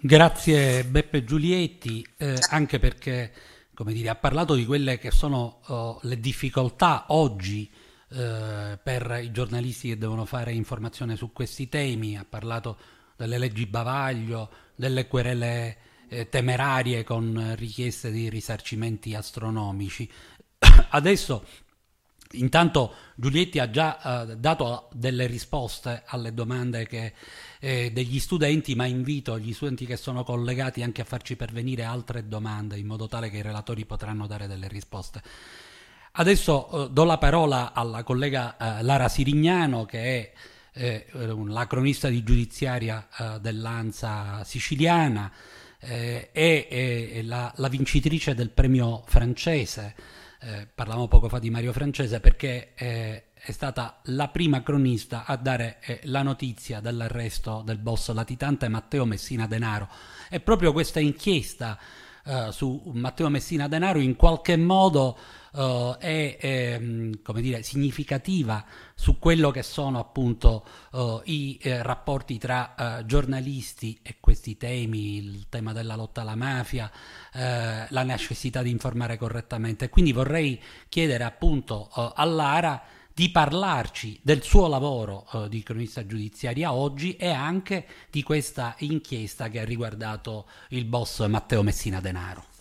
Grazie Beppe Giulietti, anche perché, come dire, ha parlato di quelle che sono le difficoltà oggi per i giornalisti che devono fare informazione su questi temi, ha parlato delle leggi bavaglio, delle querele temerarie con richieste di risarcimenti astronomici. Adesso intanto Giulietti ha già dato delle risposte alle domande degli studenti, ma invito gli studenti che sono collegati anche a farci pervenire altre domande in modo tale che i relatori potranno dare delle risposte. Adesso do la parola alla collega Lara Sirignano, che è la cronista di giudiziaria dell'ANSA siciliana, è la vincitrice del premio francese. Parlavamo poco fa di Mario Francese perché è stata la prima cronista a dare la notizia dell'arresto del boss latitante Matteo Messina Denaro. E proprio questa inchiesta su Matteo Messina Denaro in qualche modo come dire, significativa su quello che sono appunto i rapporti tra giornalisti e questi temi, il tema della lotta alla mafia, la necessità di informare correttamente. Quindi vorrei chiedere appunto a Lara di parlarci del suo lavoro di cronista giudiziaria oggi e anche di questa inchiesta che ha riguardato il boss Matteo Messina Denaro.